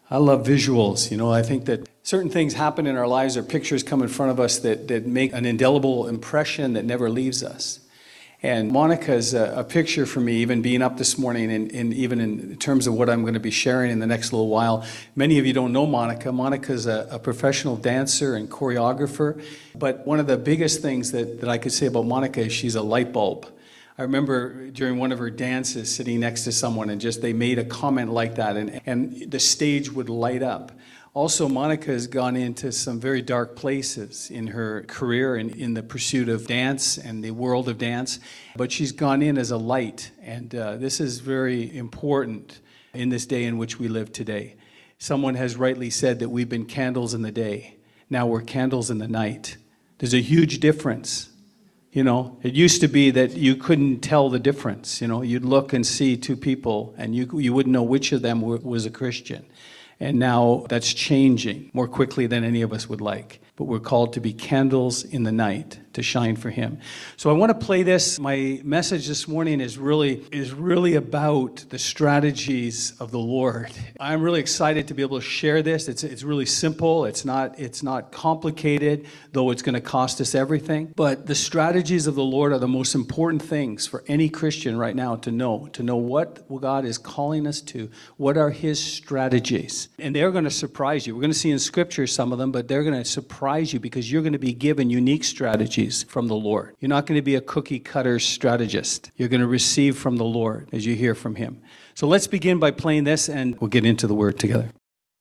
I love visuals. I think that certain things happen in our lives or pictures come in front of us that make an indelible impression that never leaves us. And Monica's a picture for me, even being up this morning and even in terms of what I'm going to be sharing in the next little while. Many of you don't know Monica. Monica's a professional dancer and choreographer. But one of the biggest things that I could say about Monica is she's a light bulb. I remember during one of her dances sitting next to someone and just they made a comment like that and the stage would light up. Also, Monica has gone into some very dark places in her career and in the pursuit of dance and the world of dance, but she's gone in as a light, and this is very important in this day in which we live today. Someone has rightly said that we've been candles in the day. Now we're candles in the night. There's a huge difference. It used to be that you couldn't tell the difference. You'd look and see two people, and you wouldn't know which of them was a Christian. And now that's changing more quickly than any of us would like. But we're called to be candles in the night, to shine for Him. So I want to play this. My message this morning is really about the strategies of the Lord. I'm really excited to be able to share this. It's really simple. It's not complicated, though it's going to cost us everything. But the strategies of the Lord are the most important things for any Christian right now to know what God is calling us to. What are His strategies? And they're going to surprise you. We're going to see in Scripture some of them, but they're going to surprise you because you're going to be given unique strategies from the Lord. You're not going to be a cookie cutter strategist. You're going to receive from the Lord as you hear from Him. So let's begin by playing this and we'll get into the Word together.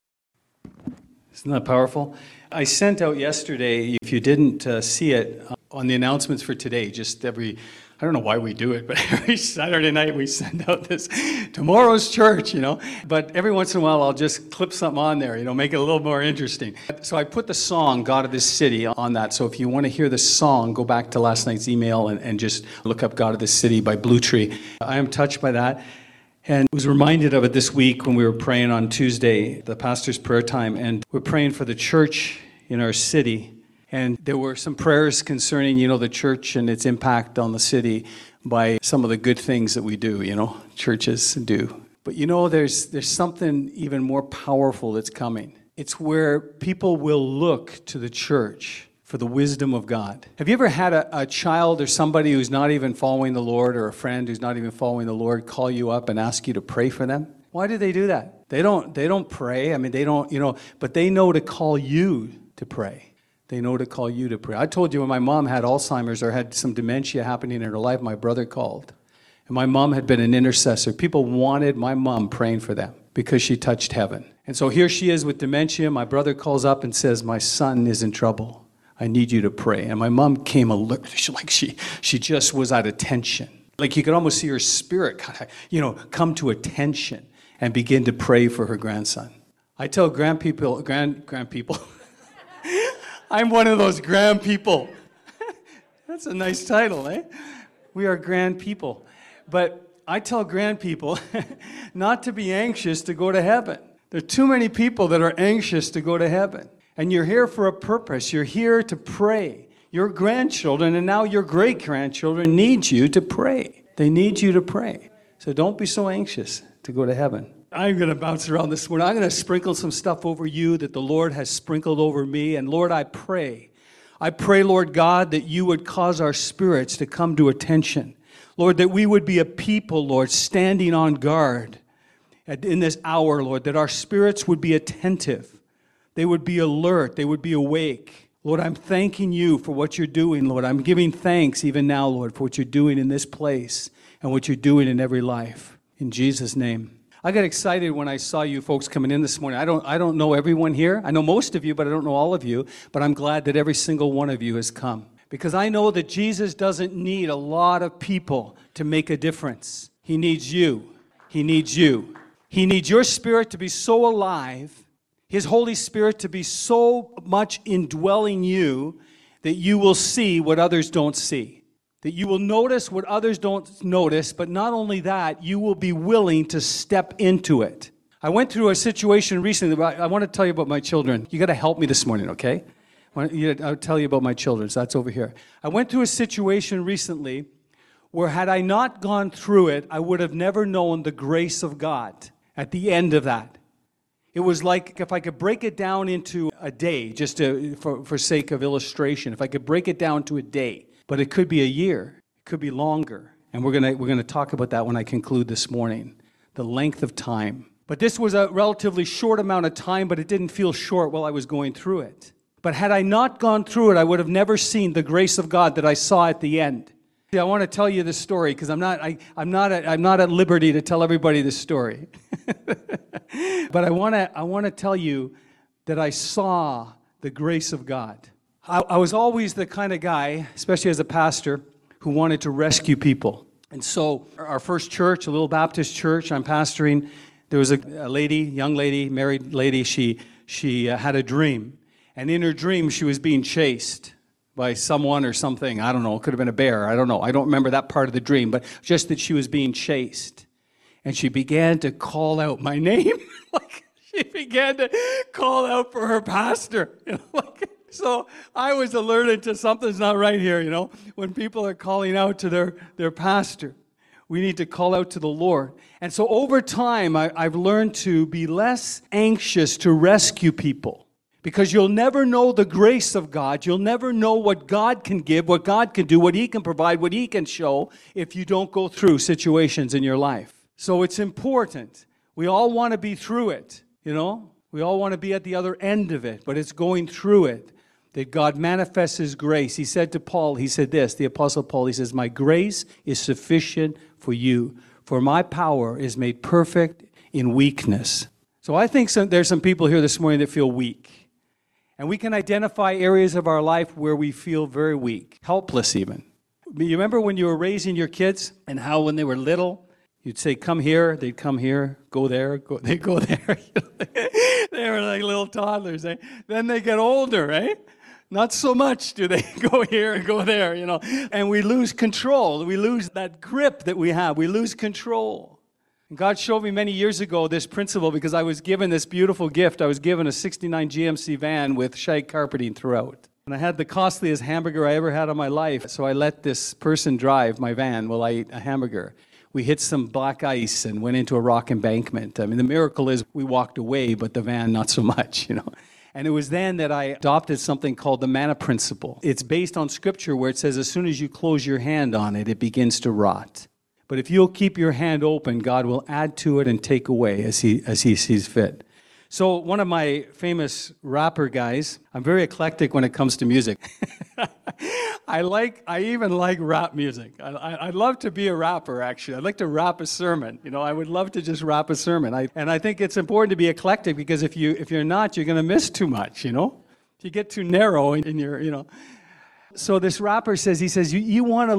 Isn't that powerful? I sent out yesterday, if you didn't see it, on the announcements for today, I don't know why we do it, but every Saturday night we send out this, tomorrow's church, But every once in a while I'll just clip something on there, make it a little more interesting. So I put the song, God of This City, on that. So if you want to hear the song, go back to last night's email and just look up God of This City by Blue Tree. I am touched by that. And was reminded of it this week when we were praying on Tuesday, the pastor's prayer time. And we're praying for the church in our city. And there were some prayers concerning, the church and its impact on the city by some of the good things that we do, churches do. But there's something even more powerful that's coming. It's where people will look to the church for the wisdom of God. Have you ever had a child or somebody who's not even following the Lord or a friend who's not even following the Lord call you up and ask you to pray for them? Why do they do that? They don't pray. They don't, but they know to call you to pray. They know to call you to pray. I told you when my mom had Alzheimer's or had some dementia happening in her life, my brother called. And my mom had been an intercessor. People wanted my mom praying for them because she touched heaven. And so here she is with dementia. My brother calls up and says, my son is in trouble. I need you to pray. And my mom came alert. She just was at attention. Like you could almost see her spirit come to attention and begin to pray for her grandson. I tell grand people, I'm one of those grand people. That's a nice title, eh? We are grand people. But I tell grand people not to be anxious to go to heaven. There are too many people that are anxious to go to heaven. And you're here for a purpose. You're here to pray. Your grandchildren and now your great-grandchildren need you to pray. They need you to pray. So don't be so anxious to go to heaven. I'm going to bounce around this morning. I'm going to sprinkle some stuff over you that the Lord has sprinkled over me. And Lord, I pray, Lord God, that you would cause our spirits to come to attention. Lord, that we would be a people, Lord, standing on guard in this hour, Lord, that our spirits would be attentive. They would be alert. They would be awake. Lord, I'm thanking you for what you're doing, Lord. I'm giving thanks even now, Lord, for what you're doing in this place and what you're doing in every life. In Jesus' name. I got excited when I saw you folks coming in this morning. I don't know everyone here. I know most of you, but I don't know all of you. But I'm glad that every single one of you has come. Because I know that Jesus doesn't need a lot of people to make a difference. He needs you. He needs you. He needs your spirit to be so alive, His Holy Spirit to be so much indwelling you that you will see what others don't see. That you will notice what others don't notice, but not only that, you will be willing to step into it. I went through a situation recently. I want to tell you about my children. You got to help me this morning, okay? I'll tell you about my children, so that's over here. I went through a situation recently where had I not gone through it, I would have never known the grace of God at the end of that. It was like if I could break it down into a day, just for sake of illustration, if I could break it down to a day, but it could be a year, it could be longer. And we're gonna talk about that when I conclude this morning, the length of time. But this was a relatively short amount of time, but it didn't feel short while I was going through it. But had I not gone through it, I would have never seen the grace of God that I saw at the end. I want to tell you this story because I'm not at liberty to tell everybody this story. But I want to tell you that I saw the grace of God. I was always the kind of guy, especially as a pastor, who wanted to rescue people. And so our first church, a little Baptist church I'm pastoring, there was a young lady, married lady, she had a dream. And in her dream, she was being chased by someone or something. I don't know. It could have been a bear. I don't know. I don't remember that part of the dream, but just that she was being chased. And she began to call out my name. She began to call out for her pastor. So I was alerted to something's not right here, when people are calling out to their pastor. We need to call out to the Lord. And so over time, I've learned to be less anxious to rescue people. Because you'll never know the grace of God. You'll never know what God can give, what God can do, what He can provide, what He can show if you don't go through situations in your life. So it's important. We all want to be through it, We all want to be at the other end of it, but it's going through it that God manifests His grace. He said to Paul, he said this, the Apostle Paul, he says, "My grace is sufficient for you, for my power is made perfect in weakness." So I think there's some people here this morning that feel weak. And we can identify areas of our life where we feel very weak, helpless even. You remember when you were raising your kids and how when they were little, you'd say, "Come here," they'd come here, go there, they'd go there. They were like little toddlers. Then they get older, eh? Not so much do they go here and go there, And we lose control. We lose that grip that we have. We lose control. And God showed me many years ago this principle because I was given this beautiful gift. I was given a 69 GMC van with shag carpeting throughout. And I had the costliest hamburger I ever had in my life. So I let this person drive my van while I ate a hamburger. We hit some black ice and went into a rock embankment. I mean, the miracle is we walked away, but the van not so much, And it was then that I adopted something called the manna principle. It's based on scripture where it says as soon as you close your hand on it, it begins to rot. But if you'll keep your hand open, God will add to it and take away as he sees fit. So one of my famous rapper guys, I'm very eclectic when it comes to music. I even like rap music. I'd love to be a rapper, actually. I'd like to rap a sermon. I would love to just rap a sermon. And I think it's important to be eclectic because if you're not, you're going to miss too much, If you get too narrow in your, So this rapper says, you want to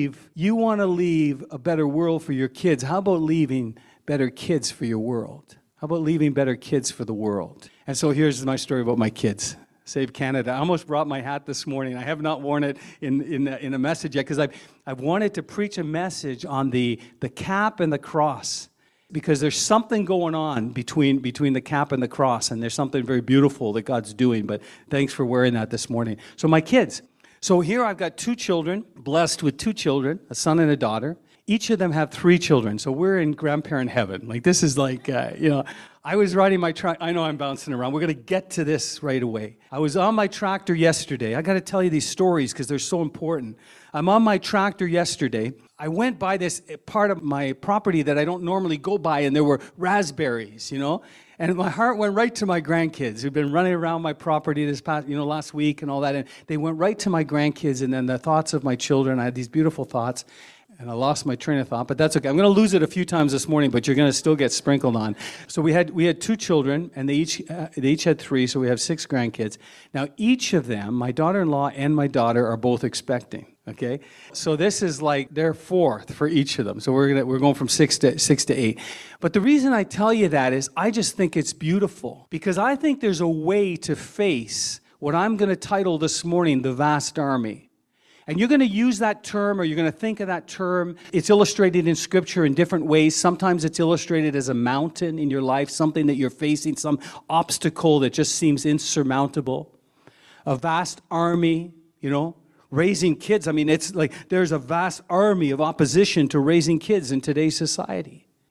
leave a better world for your kids. How about leaving better kids for your world? How about leaving better kids for the world? And so here's my story about my kids. Save Canada. I almost brought my hat this morning. I have not worn it in a message yet because I've wanted to preach a message on the cap and the cross because there's something going on between the cap and the cross, and there's something very beautiful that God's doing. But thanks for wearing that this morning. So my kids. So here I've got 2 children, blessed with 2 children, a son and a daughter. Each of them have 3 children, so we're in grandparent heaven. This is I was riding my tractor. I know I'm bouncing around. We're going to get to this right away. I was on my tractor yesterday. I got to tell you these stories because they're so important. I'm on my tractor yesterday. I went by this part of my property that I don't normally go by, and there were raspberries, And my heart went right to my grandkids who've been running around my property this past, last week and all that. And they went right to my grandkids and then the thoughts of my children. I had these beautiful thoughts. And I lost my train of thought, but that's okay. I'm going to lose it a few times this morning, but you're going to still get sprinkled on. So we had 2 children, and they each had 3, so we have 6 grandkids. Now, each of them, my daughter-in-law and my daughter, are both expecting. Okay, so this is like their 4th for each of them. So we're going from 6 to 8. But the reason I tell you that is I just think it's beautiful because I think there's a way to face what I'm going to title this morning the vast army. And you're going to use that term, or you're going to think of that term. It's illustrated in Scripture in different ways. Sometimes it's illustrated as a mountain in your life, something that you're facing, some obstacle that just seems insurmountable. A vast army, raising kids. I mean, it's like there's a vast army of opposition to raising kids in today's society.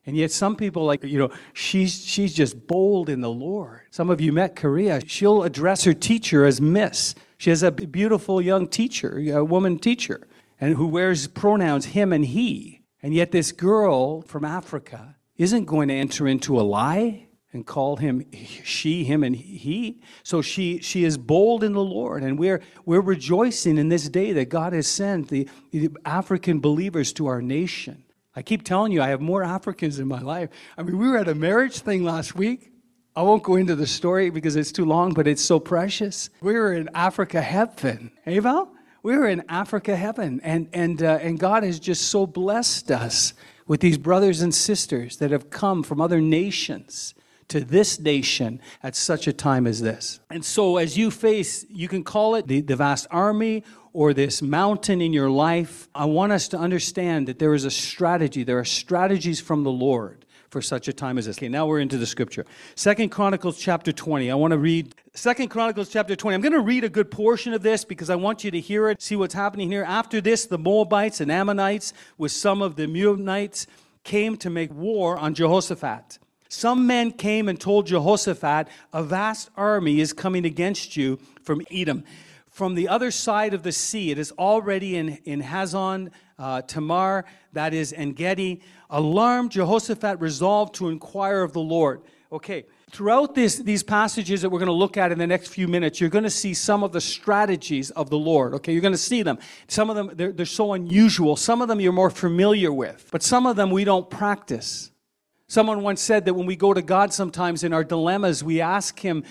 And yet some people, like, she's just bold in the Lord. Some of you met Korea. She'll address her teacher as Miss. She has a beautiful young teacher, a woman teacher, and who wears pronouns him and he. And yet this girl from Africa isn't going to enter into a lie and call him she, him, and he. So she is bold in the Lord, and we're rejoicing in this day that God has sent the African believers to our nation. I keep telling you, I have more Africans in my life. I mean, we were at a marriage thing last week. I won't go into the story because it's too long, but it's so precious. We were in Africa heaven. Hey, Val? We were in Africa heaven, and God has just so blessed us with these brothers and sisters that have come from other nations to this nation at such a time as this. And so as you face, you can call it the vast army or this mountain in your life, I want us to understand that there is a strategy. There are strategies from the Lord for such a time as this. Okay, now we're into the scripture. 2 Chronicles chapter 20. I want to read 2 Chronicles chapter 20. I'm going to read a good portion of this because I want you to hear it, see what's happening here. After this, the Moabites and Ammonites with some of the Meunites came to make war on Jehoshaphat. Some men came and told Jehoshaphat, a vast army is coming against you from Edom. From the other side of the sea, it is already in Hazon Tamar, that is En-gedi. Alarmed, Jehoshaphat resolved to inquire of the Lord. Okay, throughout these passages that we're going to look at in the next few minutes, you're going to see some of the strategies of the Lord. Okay, you're going to see them. Some of them, they're so unusual. Some of them you're more familiar with, but some of them we don't practice. Someone once said that when we go to God sometimes in our dilemmas, we ask him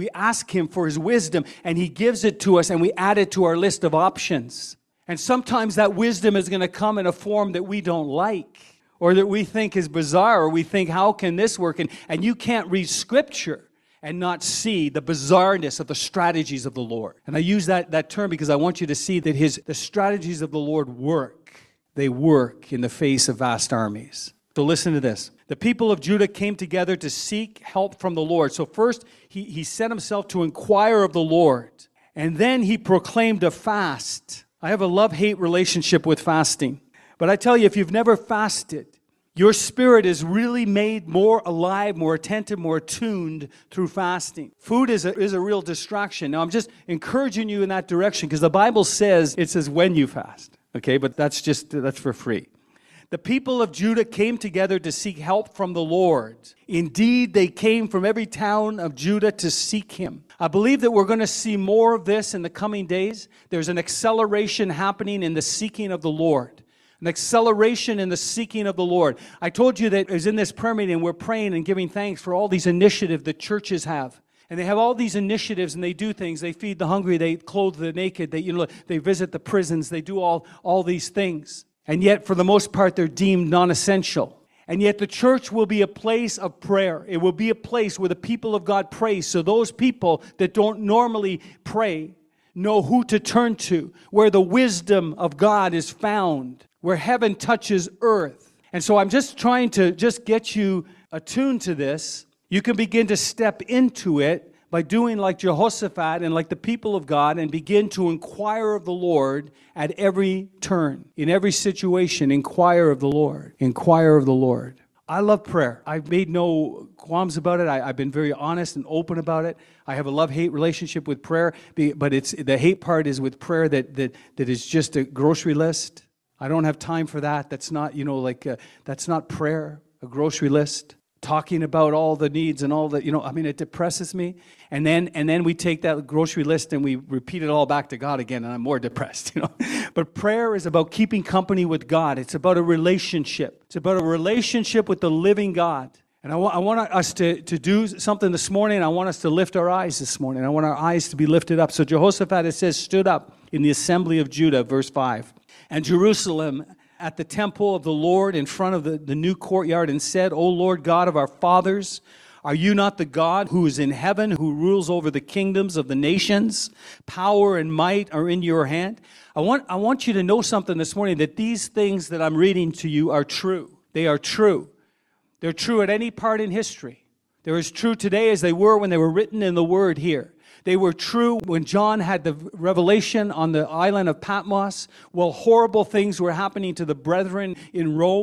for his wisdom, and he gives it to us, and we add it to our list of options. And sometimes that wisdom is going to come in a form that we don't like, or that we think is bizarre, or we think, how can this work? And you can't read Scripture and not see the bizarreness of the strategies of the Lord. And I use that term because I want you to see that the strategies of the Lord work. They work in the face of vast armies. So listen to this. The people of Judah came together to seek help from the Lord. So first, he set himself to inquire of the Lord. And then he proclaimed a fast. I have a love-hate relationship with fasting. But I tell you, if you've never fasted, your spirit is really made more alive, more attentive, more attuned through fasting. Food is a real distraction. Now, I'm just encouraging you in that direction because the Bible says, it says when you fast. Okay, but that's for free. The people of Judah came together to seek help from the Lord. Indeed, they came from every town of Judah to seek him. I believe that we're going to see more of this in the coming days. There's an acceleration happening in the seeking of the Lord. An acceleration in the seeking of the Lord. I told you that as in this prayer meeting, we're praying and giving thanks for all these initiatives that churches have. And they have all these initiatives and they do things. They feed the hungry, they clothe the naked, they visit the prisons, they do all these things. And yet, for the most part, they're deemed non-essential. And yet, the church will be a place of prayer. It will be a place where the people of God pray. So those people that don't normally pray know who to turn to, where the wisdom of God is found, where heaven touches earth. And so I'm just trying to get you attuned to this. You can begin to step into it by doing like Jehoshaphat and like the people of God and begin to inquire of the Lord at every turn. In every situation, inquire of the Lord. Inquire of the Lord. I love prayer. I've made no qualms about it. I've been very honest and open about it. I have a love-hate relationship with prayer, but the hate part is with prayer that is just a grocery list. I don't have time for that. That's not, that's not prayer, a grocery list. Talking about all the needs and all the, it depresses me. And then we take that grocery list and we repeat it all back to God again, and I'm more depressed, But prayer is about keeping company with God. It's about a relationship. It's about a relationship with the living God. And I want us to do something this morning. I want us to lift our eyes this morning. I want our eyes to be lifted up. So Jehoshaphat, it says, stood up in the assembly of Judah, verse 5. And Jerusalem at the temple of the Lord in front of the new courtyard and said, O Lord God of our fathers, are you not the God who is in heaven, who rules over the kingdoms of the nations? Power and might are in your hand. I want you to know something this morning, that these things that I'm reading to you are true. They are true. They're true at any part in history. They're as true today as they were when they were written in the Word here. They were true when John had the revelation on the island of Patmos. Well, horrible things were happening to the brethren in Rome.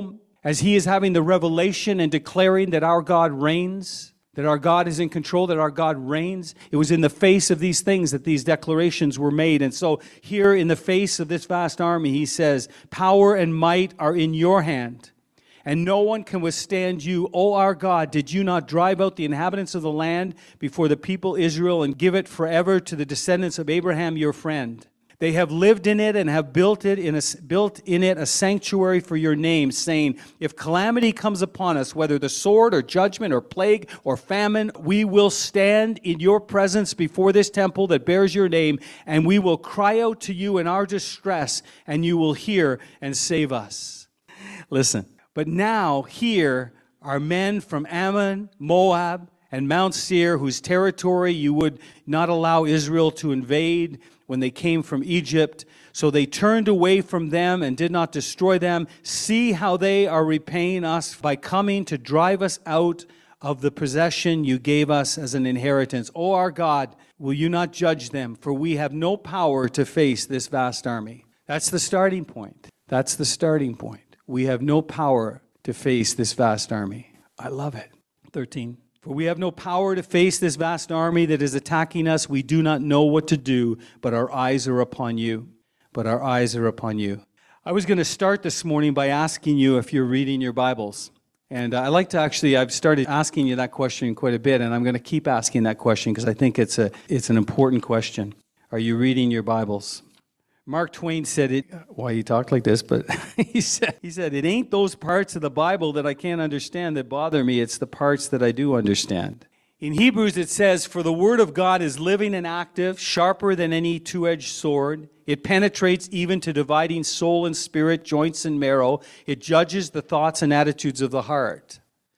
as he is having the revelation and declaring that our God reigns, that our God is in control, that our God reigns. It was in the face of these things that these declarations were made. And so here in the face of this vast army, he says, power and might are in your hand, and no one can withstand you. O our God, did you not drive out the inhabitants of the land before the people Israel and give it forever to the descendants of Abraham, your friend? They have lived in it and have built in it a sanctuary for your name, saying, if calamity comes upon us, whether the sword or judgment or plague or famine, we will stand in your presence before this temple that bears your name, and we will cry out to you in our distress, and you will hear and save us. Listen, but now here are men from Ammon, Moab, and Mount Seir, whose territory you would not allow Israel to invade when they came from Egypt. So they turned away from them and did not destroy them. See how they are repaying us by coming to drive us out of the possession you gave us as an inheritance. O our God, will you not judge them? For we have no power to face this vast army. That's the starting point. That's the starting point. We have no power to face this vast army. I love it. 13. For we have no power to face this vast army that is attacking us. We do not know what to do, but our eyes are upon you. But our eyes are upon you. I was going to start this morning by asking you if you're reading your Bibles. And I've started asking you that question quite a bit, and I'm going to keep asking that question because I think it's an important question. Are you reading your Bibles? Mark Twain said it, why he talked like this, but he said, it ain't those parts of the Bible that I can't understand that bother me, it's the parts that I do understand. In Hebrews it says, for the word of God is living and active, sharper than any two-edged sword. It penetrates even to dividing soul and spirit, joints and marrow. It judges the thoughts and attitudes of the heart.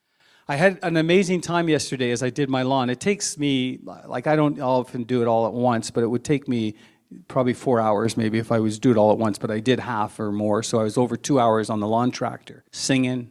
I had an amazing time yesterday as I did my lawn. It takes me, I don't often do it all at once, but it would take me probably 4 hours maybe if I was do it all at once, but I did half or more. So I was over 2 hours on the lawn tractor, singing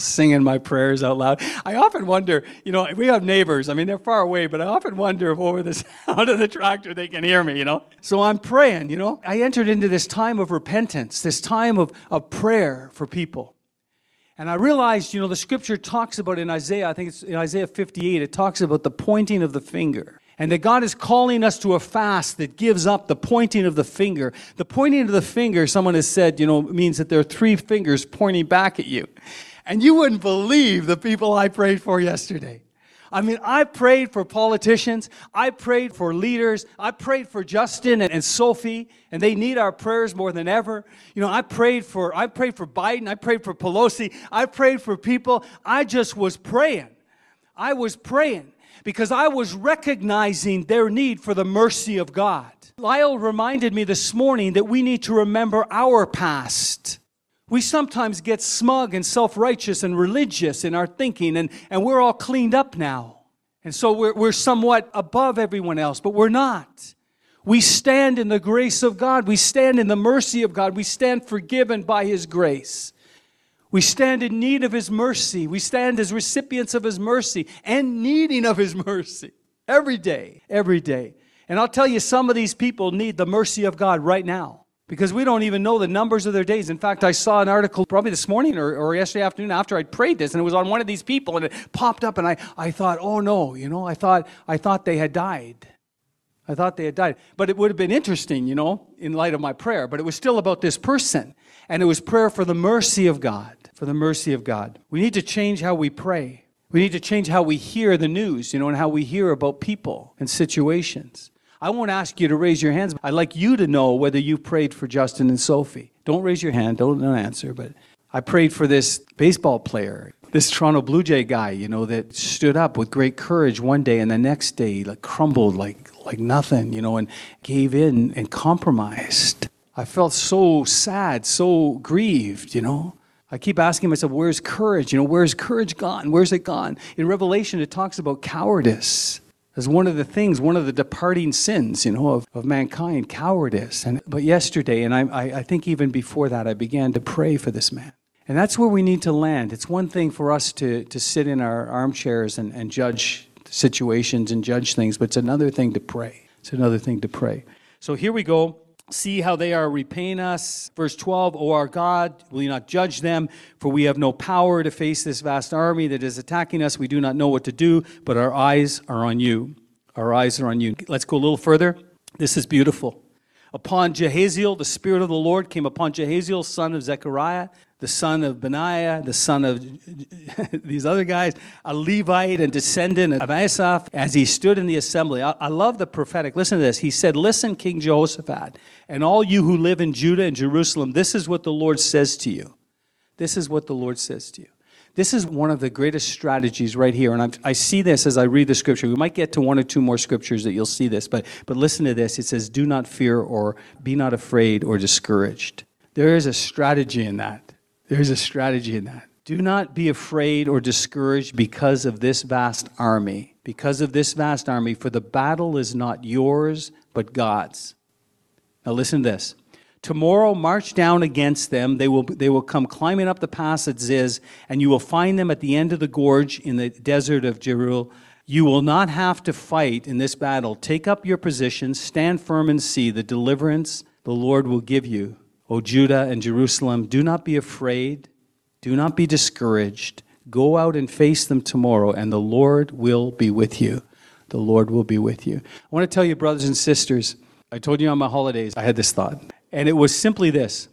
my prayers out loud. I often wonder, we have neighbors. I mean, they're far away, but I often wonder if over the sound of the tractor they can hear me, So I'm praying, I entered into this time of repentance, this time of prayer for people. And I realized, the scripture talks about in Isaiah, I think it's in Isaiah 58, it talks about the pointing of the finger. And that God is calling us to a fast that gives up the pointing of the finger. The pointing of the finger, someone has said, means that there are 3 fingers pointing back at you. And you wouldn't believe the people I prayed for yesterday. I mean, I prayed for politicians. I prayed for leaders. I prayed for Justin and Sophie, and they need our prayers more than ever. I prayed for Biden. I prayed for Pelosi. I prayed for people. I just was praying. I was praying because I was recognizing their need for the mercy of God. Lyle reminded me this morning that we need to remember our past. We sometimes get smug and self-righteous and religious in our thinking, and we're all cleaned up now. And so we're somewhat above everyone else, but we're not. We stand in the grace of God. We stand in the mercy of God. We stand forgiven by His grace. We stand in need of His mercy. We stand as recipients of His mercy and needing of His mercy every day. And I'll tell you, some of these people need the mercy of God right now because we don't even know the numbers of their days. In fact, I saw an article probably this morning or yesterday afternoon after I'd prayed this, and it was on one of these people, and it popped up, and I thought, oh no, I thought they had died. I thought they had died. But it would have been interesting, in light of my prayer. But it was still about this person. And it was prayer for the mercy of God. For the mercy of God. We need to change how we pray. We need to change how we hear the news, and how we hear about people and situations. I won't ask you to raise your hands. I'd like you to know whether you prayed for Justin and Sophie. Don't raise your hand. Don't answer. But I prayed for this baseball player, this Toronto Blue Jay guy, that stood up with great courage one day, and the next day crumbled like nothing, and gave in and compromised. I felt so sad, so grieved, I keep asking myself, where's courage? Where's courage gone? Where's it gone? In Revelation, it talks about cowardice as one of the departing sins, of mankind, cowardice. But yesterday, and I think even before that, I began to pray for this man. And that's where we need to land. It's one thing for us to sit in our armchairs and judge situations and judge things, but it's another thing to pray. It's another thing to pray. So here we go. See how they are repaying us. Verse 12, O our God, will you not judge them? For we have no power to face this vast army that is attacking us. We do not know what to do, but our eyes are on you. Our eyes are on you. Let's go a little further. This is beautiful. Upon Jehaziel, the Spirit of the Lord came upon Jehaziel, son of Zechariah, the son of Benaiah, the son of these other guys, a Levite and descendant of Asaph, as he stood in the assembly. I love the prophetic. Listen to this. He said, listen, King Jehoshaphat, and all you who live in Judah and Jerusalem, this is what the Lord says to you. This is what the Lord says to you. This is one of the greatest strategies right here, and I see this as I read the scripture. We might get to one or two more scriptures that you'll see this, but listen to this. It says, do not fear or be not afraid or discouraged. There is a strategy in that. There's a strategy in that. Do not be afraid or discouraged because of this vast army. Because of this vast army, for the battle is not yours, but God's. Now listen to this. Tomorrow march down against them. They will come climbing up the pass at Ziz, and you will find them at the end of the gorge in the desert of Jeruel. You will not have to fight in this battle. Take up your position, stand firm and see the deliverance the Lord will give you. O Judah and Jerusalem, do not be afraid. Do not be discouraged. Go out and face them tomorrow, and the Lord will be with you. The Lord will be with you. I want to tell you, brothers and sisters, I told you on my holidays, I had this thought. And it was simply this.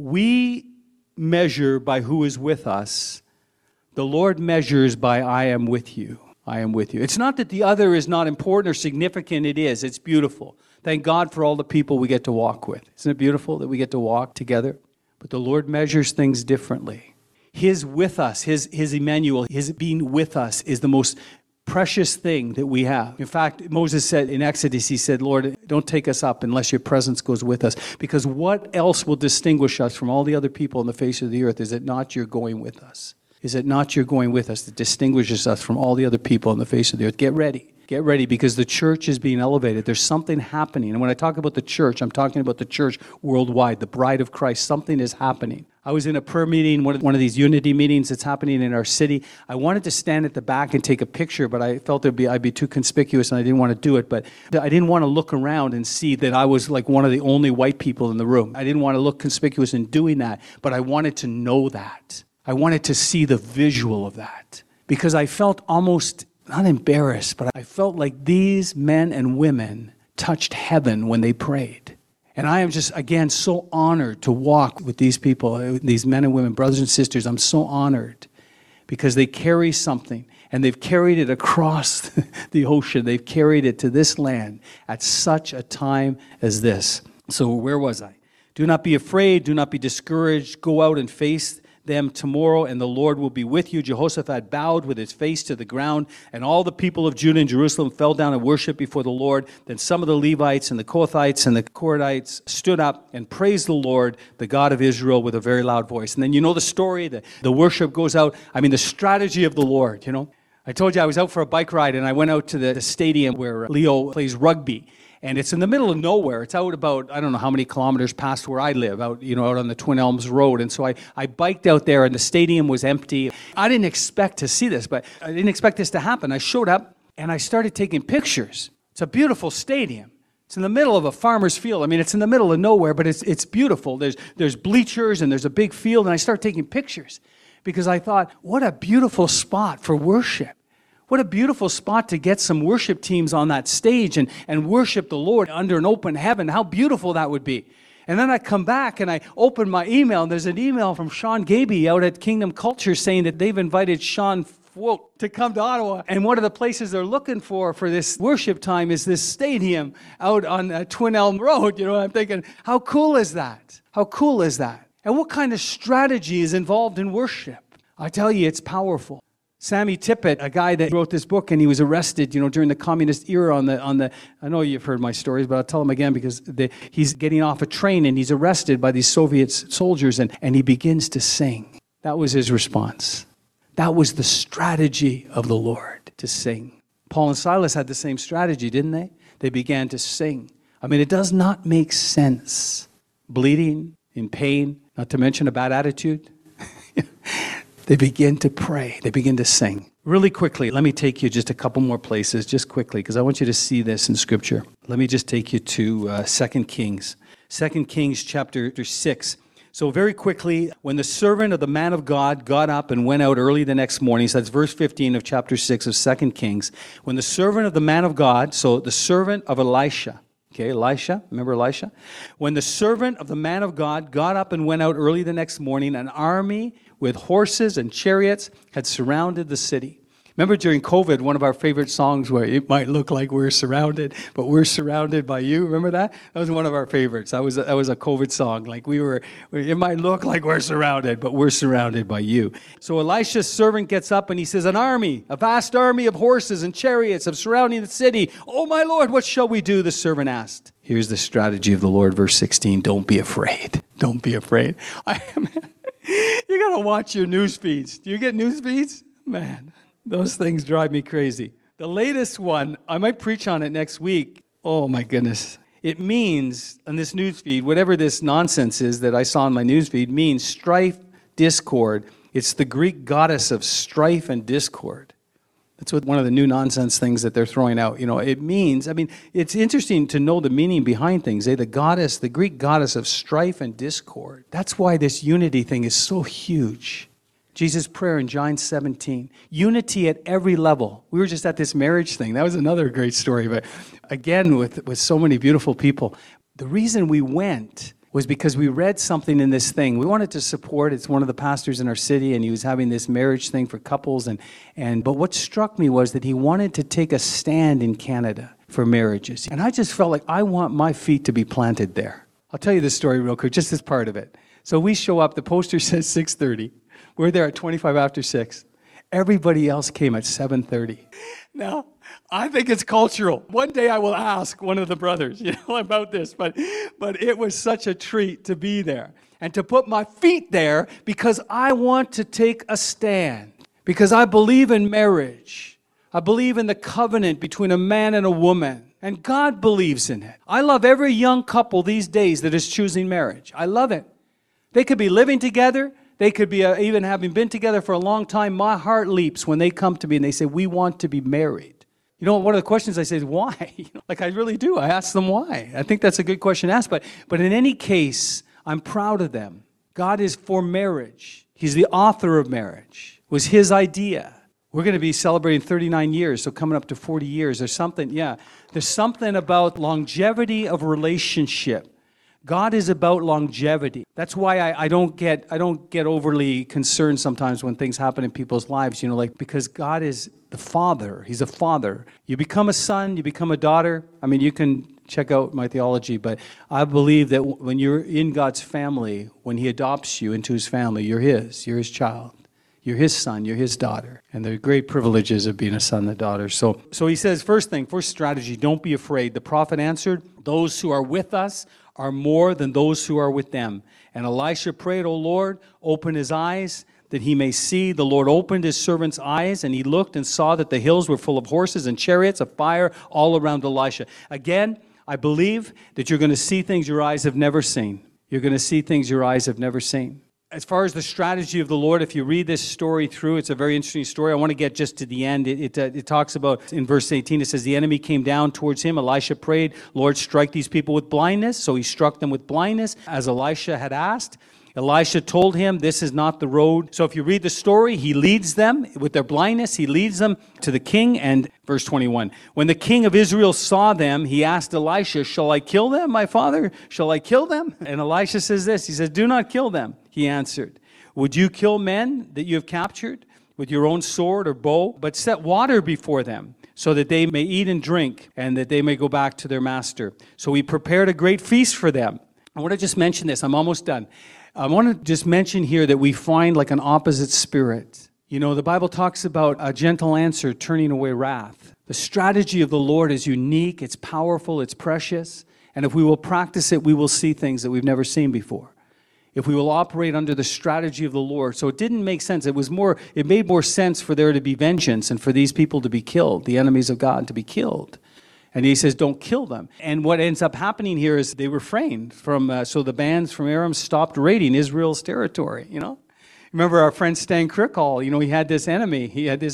We measure by who is with us. The Lord measures by I am with you. I am with you. It's not that the other is not important or significant. It is. It's beautiful. Thank God for all the people we get to walk with. Isn't it beautiful that we get to walk together? But the Lord measures things differently. His with us, his Emmanuel, his being with us is the most precious thing that we have. In fact, Moses said in Exodus, he said, Lord, don't take us up unless your presence goes with us. Because what else will distinguish us from all the other people on the face of the earth? Is it not your going with us? Is it not your going with us that distinguishes us from all the other people on the face of the earth? Get ready. Get ready, because the church is being elevated. There's something happening. And when I talk about the church, I'm talking about the church worldwide, the bride of Christ. Something is happening. I was in a prayer meeting, one of these unity meetings that's happening in our city. I wanted to stand at the back and take a picture, but I felt I'd be too conspicuous, and I didn't want to do it. But I didn't want to look around and see that I was like one of the only white people in the room. I didn't want to look conspicuous in doing that, but I wanted to know that. I wanted to see the visual of that, because I felt almost not embarrassed, but I felt like these men and women touched heaven when they prayed. And I am just, again, so honored to walk with these people, these men and women, brothers and sisters. I'm so honored because they carry something, and they've carried it across the ocean. They've carried it to this land at such a time as this. So where was I? Do not be afraid. Do not be discouraged. Go out and face them tomorrow, and the Lord will be with you. Jehoshaphat bowed with his face to the ground, and all the people of Judah and Jerusalem fell down and worshiped before the Lord. Then some of the Levites and the Kohathites and the Korathites stood up and praised the Lord, the God of Israel, with a very loud voice. And then you know the story, the worship goes out. I mean, the strategy of the Lord, you know. I told you I was out for a bike ride, and I went out to the stadium where Leo plays rugby. And it's in the middle of nowhere. It's out about, I don't know how many kilometers past where I live, out on the Twin Elms Road. And so I biked out there, and the stadium was empty. I didn't expect to see this, but I didn't expect this to happen. I showed up, and I started taking pictures. It's a beautiful stadium. It's in the middle of a farmer's field. I mean, it's in the middle of nowhere, but it's beautiful. There's bleachers, and there's a big field, and I started taking pictures because I thought, what a beautiful spot for worship. What a beautiful spot to get some worship teams on that stage and worship the Lord under an open heaven. How beautiful that would be. And then I come back and I open my email, and there's an email from Sean Gaby out at Kingdom Culture saying that they've invited Sean Folk to come to Ottawa. And one of the places they're looking for this worship time is this stadium out on Twin Elm Road. I'm thinking, how cool is that? How cool is that? And what kind of strategy is involved in worship? I tell you, it's powerful. Sammy Tippett, a guy that wrote this book, and he was arrested, during the communist era on the. I know you've heard my stories, but I'll tell them again because he's getting off a train and he's arrested by these Soviet soldiers, and he begins to sing. That was his response. That was the strategy of the Lord, to sing. Paul and Silas had the same strategy, didn't they? They began to sing. I mean, it does not make sense. Bleeding, in pain, not to mention a bad attitude. They begin to pray. They begin to sing. Really quickly, let me take you just a couple more places, just quickly, because I want you to see this in Scripture. Let me just take you to 2 Kings. 2 Kings chapter 6. So very quickly, when the servant of the man of God got up and went out early the next morning, so that's verse 15 of chapter 6 of 2 Kings. When the servant of the man of God, so the servant of Elisha, okay, Elisha, remember Elisha? When the servant of the man of God got up and went out early the next morning, an army with horses and chariots had surrounded the city. Remember during COVID, one of our favorite songs where it might look like we're surrounded, but we're surrounded by you. Remember that? That was one of our favorites. That was a COVID song. Like it might look like we're surrounded, but we're surrounded by you. So Elisha's servant gets up and he says, an army, a vast army of horses and chariots of surrounding the city. Oh my Lord, what shall we do? The servant asked. Here's the strategy of the Lord, verse 16. Don't be afraid. Don't be afraid. You got to watch your news feeds. Do you get news feeds? Man. Those things drive me crazy. The latest one, I might preach on it next week. Oh my goodness. It means, on this newsfeed, whatever this nonsense is that I saw in my newsfeed, means strife, discord. It's the Greek goddess of strife and discord. That's what one of the new nonsense things that they're throwing out. It means, it's interesting to know the meaning behind things. The Greek goddess of strife and discord. That's why this unity thing is so huge. Jesus' prayer in John 17. Unity at every level. We were just at this marriage thing. That was another great story. But again, with so many beautiful people. The reason we went was because we read something in this thing. We wanted to support. It's one of the pastors in our city, and he was having this marriage thing for couples. But what struck me was that he wanted to take a stand in Canada for marriages. And I just felt like I want my feet to be planted there. I'll tell you this story real quick, just as part of it. So we show up. The poster says 6:30. We're there at 25 after 6. Everybody else came at 7:30. Now, I think it's cultural. One day I will ask one of the brothers, about this, but it was such a treat to be there and to put my feet there because I want to take a stand, because I believe in marriage. I believe in the covenant between a man and a woman, and God believes in it. I love every young couple these days that is choosing marriage. I love it. They could be living together. They could be even having been together for a long time. My heart leaps when they come to me and they say, we want to be married. One of the questions I say is, why? I really do. I ask them why. I think that's a good question to ask. But in any case, I'm proud of them. God is for marriage. He's the author of marriage. It was his idea. We're going to be celebrating 39 years, so coming up to 40 years. There's something about longevity of relationship. God is about longevity. That's why I don't get overly concerned sometimes when things happen in people's lives, because God is the Father. He's a father. You become a son, you become a daughter. You can check out my theology, but I believe that when you're in God's family, when he adopts you into his family, you're his child. You're his son, you're his daughter. And the great privileges of being a son and a daughter. So he says, first strategy, don't be afraid. The prophet answered, those who are with us are more than those who are with them. And Elisha prayed, O Lord, open his eyes that he may see. The Lord opened his servant's eyes, and he looked and saw that the hills were full of horses and chariots of fire all around Elisha. Again, I believe that you're going to see things your eyes have never seen. You're going to see things your eyes have never seen. As far as the strategy of the Lord, if you read this story through, it's a very interesting story. I want to get just to the end. It talks about, in verse 18, it says, the enemy came down towards him. Elisha prayed, Lord, strike these people with blindness. So he struck them with blindness, as Elisha had asked. Elisha told him, this is not the road. So if you read the story, he leads them with their blindness. He leads them to the king. And verse 21, when the king of Israel saw them, he asked Elisha, shall I kill them, my father? Shall I kill them? And Elisha says this, he says, do not kill them. He answered, would you kill men that you have captured with your own sword or bow? But set water before them, so that they may eat and drink, and that they may go back to their master. So he prepared a great feast for them. I want to just mention this. I'm almost done. I want to just mention here that we find like an opposite spirit. The Bible talks about a gentle answer turning away wrath. The strategy of the Lord is unique, it's powerful, it's precious. And if we will practice it, we will see things that we've never seen before. If we will operate under the strategy of the Lord. So it didn't make sense. It made more sense for there to be vengeance and for these people to be killed, the enemies of God to be killed. And he says, don't kill them. And what ends up happening here is they refrained from, so the bands from Aram stopped raiding Israel's territory, Remember our friend Stan Krickall, he had this enemy.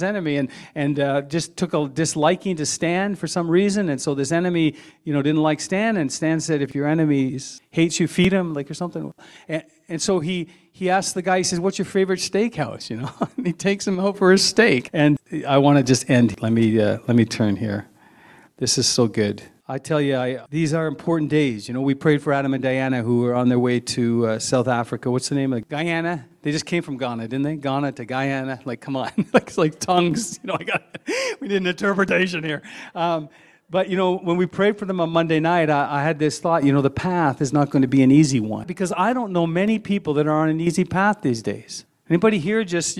And just took a disliking to Stan for some reason. And so this enemy, didn't like Stan. And Stan said, if your enemy hates you, feed him, or something. And so he asked the guy, he says, what's your favorite steakhouse, And he takes him out for a steak. And I want to just end. Let me turn here. This is so good. I tell you, these are important days. We prayed for Adam and Diana who were on their way to South Africa. What's the name of it? Guyana? They just came from Ghana, didn't they? Ghana to Guyana. Come on. It's like tongues. We need an interpretation here. But, when we prayed for them on Monday night, I had this thought, the path is not going to be an easy one. Because I don't know many people that are on an easy path these days. Anybody here just,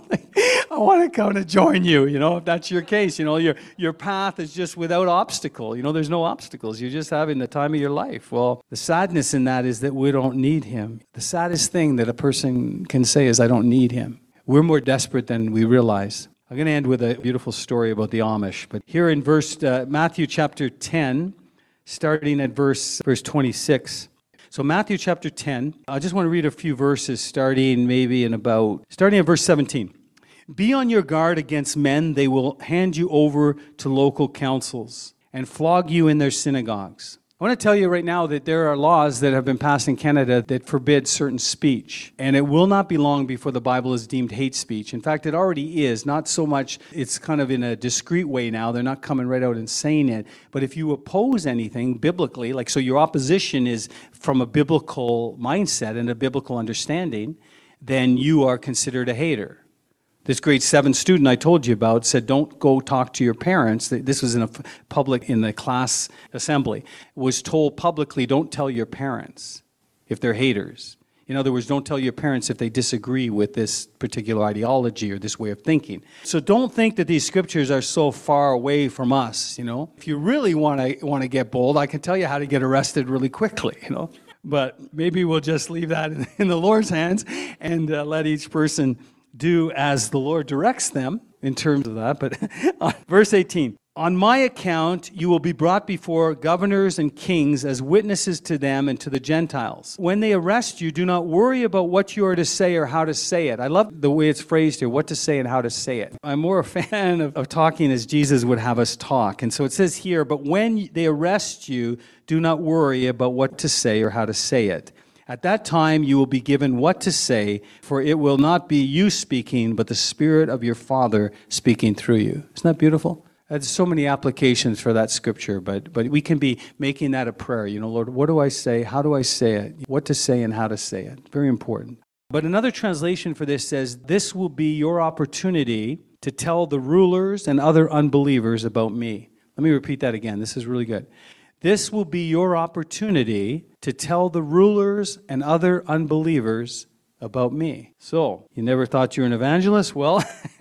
I want to come to join you, if that's your case. Your path is just without obstacle. There's no obstacles. You're just having the time of your life. Well, the sadness in that is that we don't need him. The saddest thing that a person can say is, I don't need him. We're more desperate than we realize. I'm going to end with a beautiful story about the Amish. But here in Matthew chapter 10, starting at verse 26. So Matthew chapter 10, I just want to read a few verses starting at verse 17. Be on your guard against men. They will hand you over to local councils and flog you in their synagogues. I want to tell you right now that there are laws that have been passed in Canada that forbid certain speech. And it will not be long before the Bible is deemed hate speech. In fact, it already is. Not so much, it's kind of in a discreet way now. They're not coming right out and saying it. But if you oppose anything biblically, so your opposition is from a biblical mindset and a biblical understanding, then you are considered a hater. This grade 7 student I told you about said, don't go talk to your parents. This was in the class assembly. Was told publicly, don't tell your parents if they're haters. In other words, don't tell your parents if they disagree with this particular ideology or this way of thinking. So don't think that these scriptures are so far away from us, If you really want to get bold, I can tell you how to get arrested really quickly, But maybe we'll just leave that in the Lord's hands and let each person do as the Lord directs them in terms of that. But verse 18, on my account, you will be brought before governors and kings as witnesses to them and to the Gentiles. When they arrest you, do not worry about what you are to say or how to say it. I love the way it's phrased here, what to say and how to say it. I'm more a fan of talking as Jesus would have us talk. And so it says here, but when they arrest you, do not worry about what to say or how to say it. At that time you will be given what to say, for it will not be you speaking, but the Spirit of your Father speaking through you. Isn't that beautiful? There's so many applications for that scripture, but we can be making that a prayer. Lord, what do I say? How do I say it? What to say and how to say it. Very important. But another translation for this says, this will be your opportunity to tell the rulers and other unbelievers about me. Let me repeat that again. This is really good. This will be your opportunity to tell the rulers and other unbelievers about me. So, you never thought you were an evangelist? Well,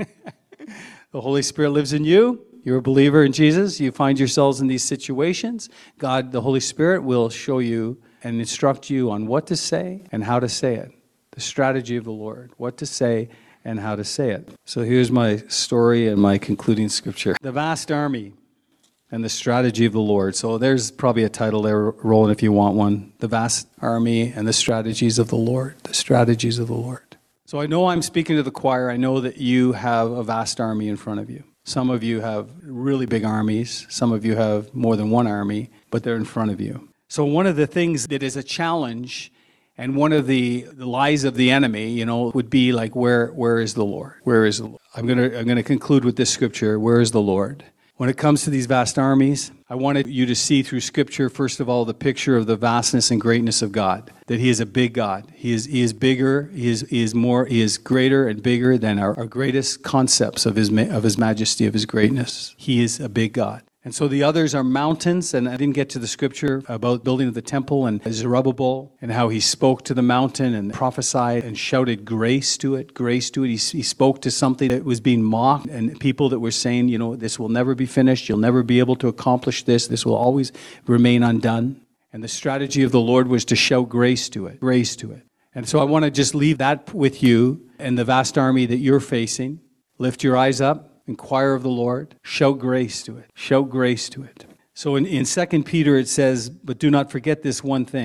the Holy Spirit lives in you. You're a believer in Jesus. You find yourselves in these situations. God, the Holy Spirit, will show you and instruct you on what to say and how to say it. The strategy of the Lord, what to say and how to say it. So here's my story and my concluding scripture. The vast army and the strategy of the Lord. So there's probably a title there, Roland, if you want one. The vast army and the strategies of the Lord. The strategies of the Lord. So I know I'm speaking to the choir. I know that you have a vast army in front of you. Some of you have really big armies. Some of you have more than one army, but they're in front of you. So one of the things that is a challenge and one of the lies of the enemy, would be like, where is the Lord? Where is the Lord? I'm going to conclude with this scripture. Where is the Lord? When it comes to these vast armies, I wanted you to see through Scripture, first of all, the picture of the vastness and greatness of God. That He is a big God. He is bigger. He is greater and bigger than our greatest concepts of His majesty, of His greatness. He is a big God. And so the others are mountains, and I didn't get to the scripture about building of the temple and Zerubbabel and how he spoke to the mountain and prophesied and shouted grace to it, grace to it. He spoke to something that was being mocked and people that were saying, this will never be finished. You'll never be able to accomplish this. This will always remain undone. And the strategy of the Lord was to shout grace to it, grace to it. And so I want to just leave that with you and the vast army that you're facing. Lift your eyes up. Inquire of the Lord. Shout grace to it. Shout grace to it. So in 2 Peter it says, but do not forget this one thing.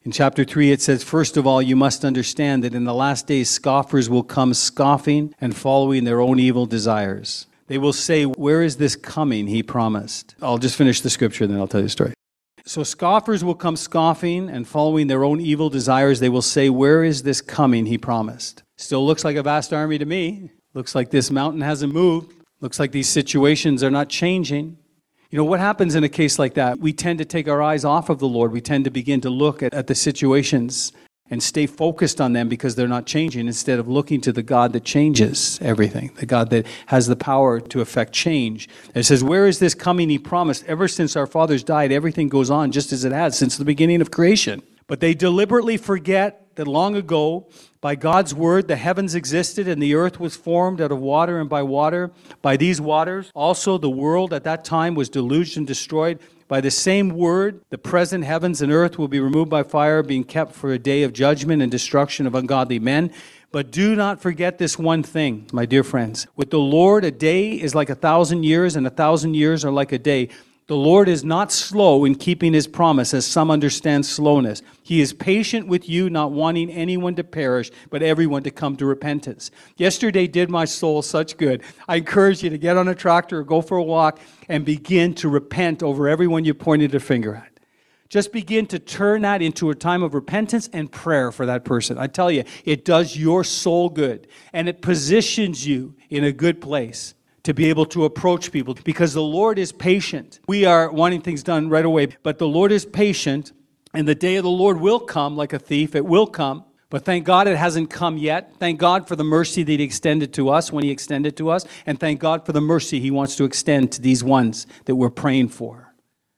In chapter 3, it says, "First of all, you must understand that in the last days scoffers will come scoffing and following their own evil desires. They will say, 'Where is this coming he promised?'" I'll just finish the scripture, then I'll tell you the story. "So scoffers will come scoffing and following their own evil desires. They will say, 'Where is this coming he promised?'" Still looks like a vast army to me. Looks like this mountain hasn't moved. Looks like these situations are not changing. You know, what happens in a case like that? We tend to take our eyes off of the Lord. We tend to begin to look at the situations and stay focused on them because they're not changing, instead of looking to the God that changes everything, the God that has the power to effect change. And it says, "Where is this coming he promised?" Ever since our fathers died, everything goes on just as it has since the beginning of creation. But they deliberately forget that long ago, by God's word, the heavens existed and the earth was formed out of water and by water. By these waters, also the world at that time was deluged and destroyed. By the same word, the present heavens and earth will be removed by fire, being kept for a day of judgment and destruction of ungodly men. But do not forget this one thing, my dear friends. With the Lord, a day is like 1,000 years, and 1,000 years are like a day. The Lord is not slow in keeping his promise, as some understand slowness. He is patient with you, not wanting anyone to perish, but everyone to come to repentance. Yesterday did my soul such good. I encourage you to get on a tractor or go for a walk and begin to repent over everyone you pointed a finger at. Just begin to turn that into a time of repentance and prayer for that person. I tell you, it does your soul good, and it positions you in a good place to be able to approach people, because the Lord is patient. We are wanting things done right away, but the Lord is patient, and the day of the Lord will come like a thief. It will come, but thank God it hasn't come yet. Thank God for the mercy that he extended to us when he extended to us, and thank God for the mercy he wants to extend to these ones that we're praying for.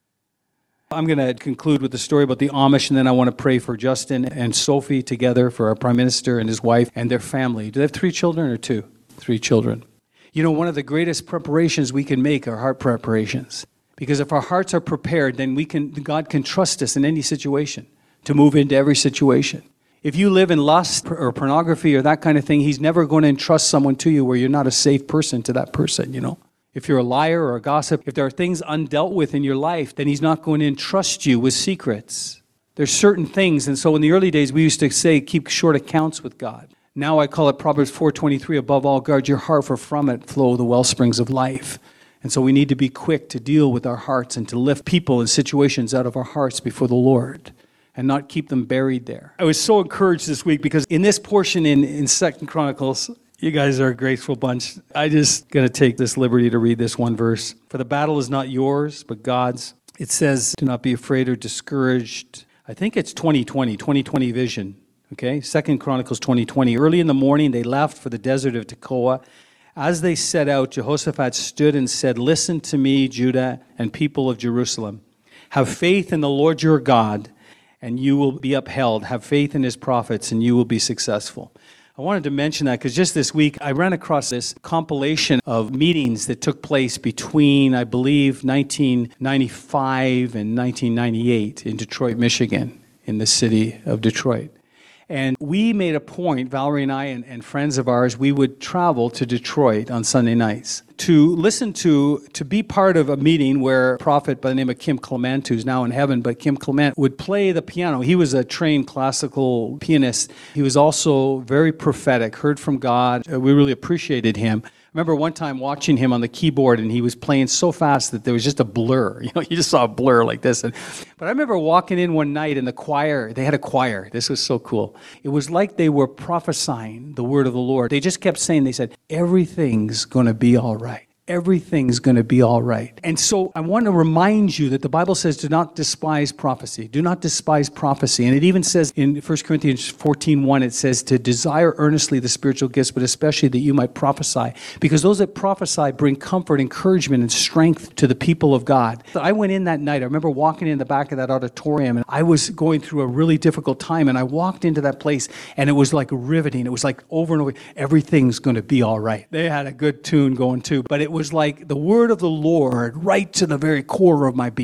I'm going to conclude with the story about the Amish, and then I want to pray for Justin and Sophie together, for our Prime Minister and his wife and their family. Do they have 3 children or 2? 3 children. You know, one of the greatest preparations we can make are heart preparations. Because if our hearts are prepared, then God can trust us in any situation to move into every situation. If you live in lust or pornography or that kind of thing, he's never going to entrust someone to you where you're not a safe person to that person, you know. If you're a liar or a gossip, if there are things undealt with in your life, then he's not going to entrust you with secrets. There's certain things, and so in the early days we used to say, keep short accounts with God. Now I call it Proverbs 4:23, above all, guard your heart, for from it flow the well springs of life. And so we need to be quick to deal with our hearts and to lift people and situations out of our hearts before the Lord and not keep them buried there. I was so encouraged this week because in this portion in 2 Chronicles, you guys are a graceful bunch. I just going to take this liberty to read this one verse. "For the battle is not yours, but God's." It says, "Do not be afraid or discouraged." I think it's 2020 vision. Okay, 2 Chronicles 20:20. "Early in the morning they left for the desert of Tekoa. As they set out, Jehoshaphat stood and said, 'Listen to me, Judah and people of Jerusalem. Have faith in the Lord your God, and you will be upheld. Have faith in his prophets, and you will be successful.'" I wanted to mention that because just this week I ran across this compilation of meetings that took place between, I believe, 1995 and 1998 in Detroit, Michigan, in the city of Detroit. And we made a point, Valerie and I and friends of ours, we would travel to Detroit on Sunday nights to listen to be part of a meeting where a prophet by the name of Kim Clement, who's now in heaven, but Kim Clement would play the piano. He was a trained classical pianist. He was also very prophetic, heard from God. We really appreciated him. I remember one time watching him on the keyboard, and he was playing so fast that there was just a blur. You know, you just saw a blur like this. But I remember walking in one night, and the choir, they had a choir. This was so cool. It was like they were prophesying the word of the Lord. They just kept saying, they said, everything's going to be all right. Everything's going to be all right. And so I want to remind you that the Bible says do not despise prophecy. Do not despise prophecy. And it even says in 1 Corinthians 14:1, it says to desire earnestly the spiritual gifts, but especially that you might prophesy. Because those that prophesy bring comfort, encouragement, and strength to the people of God. So I went in that night. I remember walking in the back of that auditorium, and I was going through a really difficult time. And I walked into that place, and it was like riveting. It was like over and over, everything's going to be all right. They had a good tune going too, but it was like the word of the Lord right to the very core of my being.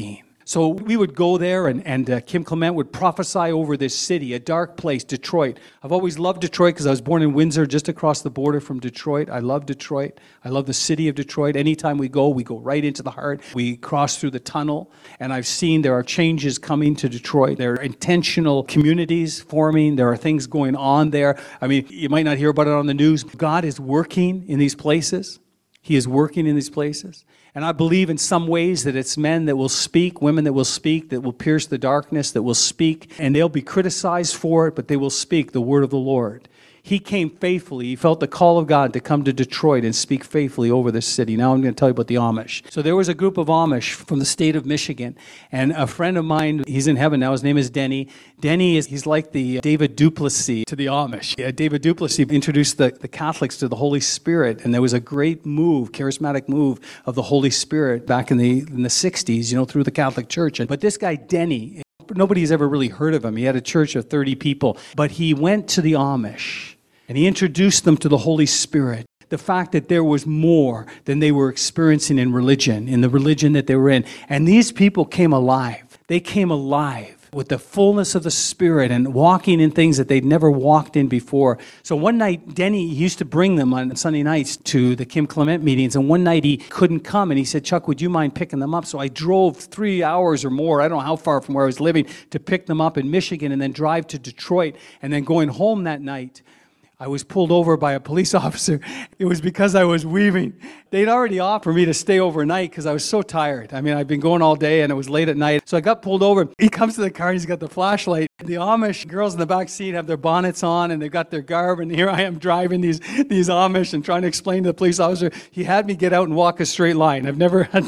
So we would go there, and Kim Clement would prophesy over this city, a dark place, Detroit. I've always loved Detroit because I was born in Windsor, just across the border from Detroit. I love Detroit. I love the city of Detroit. Anytime we go right into the heart. We cross through the tunnel, and I've seen there are changes coming to Detroit. There are intentional communities forming. There are things going on there. I mean, you might not hear about it on the news. God is working in these places. He is working in these places. And I believe in some ways that it's men that will speak, women that will speak, that will pierce the darkness, that will speak, and they'll be criticized for it, but they will speak the word of the Lord. He came faithfully. He felt the call of God to come to Detroit and speak faithfully over this city. Now I'm going to tell you about the Amish. So there was a group of Amish from the state of Michigan, and a friend of mine, he's in heaven now, his name is Denny. He's like the David Duplessis to the Amish. David Duplessis introduced the Catholics to the Holy Spirit, and there was a great move, charismatic move of the Holy Spirit back in the 60s, through the Catholic Church. But this guy, Denny, nobody's ever really heard of him. He had a church of 30 people, but he went to the Amish and he introduced them to the Holy Spirit. The fact that there was more than they were experiencing in the religion that they were in. And these people came alive. They came alive with the fullness of the Spirit and walking in things that they'd never walked in before. So one night, Denny used to bring them on Sunday nights to the Kim Clement meetings, and one night he couldn't come, and he said, Chuck, would you mind picking them up? So I drove 3 hours or more, I don't know how far from where I was living, to pick them up in Michigan and then drive to Detroit. And then going home that night, I was pulled over by a police officer. It was because I was weaving. They'd already offered me to stay overnight because I was so tired. I mean, I'd been going all day and it was late at night. So I got pulled over. He comes to the car and he's got the flashlight. The Amish girls in the back seat have their bonnets on and they've got their garb. And here I am driving these Amish and trying to explain to the police officer. He had me get out and walk a straight line. I've never had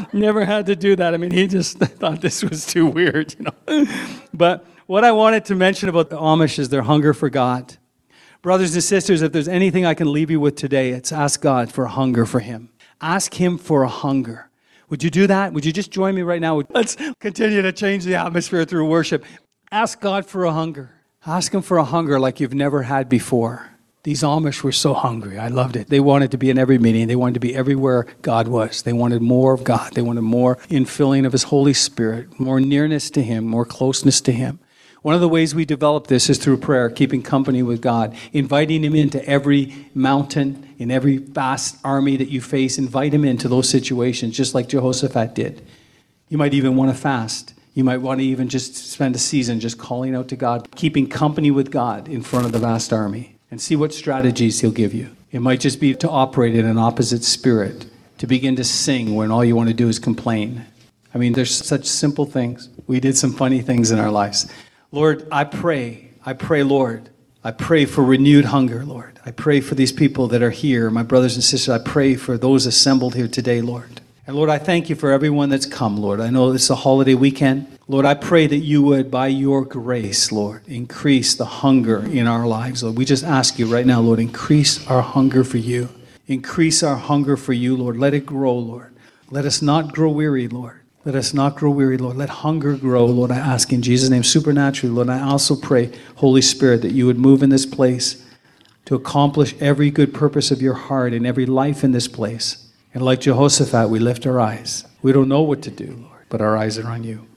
to do that. I mean, he just thought this was too weird, But what I wanted to mention about the Amish is their hunger for God. Brothers and sisters, if there's anything I can leave you with today, it's ask God for a hunger for Him. Ask Him for a hunger. Would you do that? Would you just join me right now? Let's continue to change the atmosphere through worship. Ask God for a hunger. Ask Him for a hunger like you've never had before. These Amish were so hungry. I loved it. They wanted to be in every meeting. They wanted to be everywhere God was. They wanted more of God. They wanted more infilling of His Holy Spirit, more nearness to Him, more closeness to Him. One of the ways we develop this is through prayer, keeping company with God, inviting Him into every mountain, in every vast army that you face. Invite Him into those situations, just like Jehoshaphat did. You might even want to fast. You might want to even just spend a season just calling out to God, keeping company with God in front of the vast army, and see what strategies He'll give you. It might just be to operate in an opposite spirit, to begin to sing when all you want to do is complain. I mean, there's such simple things. We did some funny things in our lives. Lord, I pray, Lord. I pray for renewed hunger, Lord. I pray for these people that are here, my brothers and sisters. I pray for those assembled here today, Lord. And Lord, I thank you for everyone that's come, Lord. I know it's a holiday weekend. Lord, I pray that you would, by your grace, Lord, increase the hunger in our lives. Lord, we just ask you right now, Lord, increase our hunger for you. Increase our hunger for you, Lord. Let it grow, Lord. Let us not grow weary, Lord. Let us not grow weary, Lord. Let hunger grow, Lord. I ask in Jesus' name supernaturally, Lord. I also pray, Holy Spirit, that you would move in this place to accomplish every good purpose of your heart in every life in this place. And like Jehoshaphat, we lift our eyes. We don't know what to do, Lord, but our eyes are on you.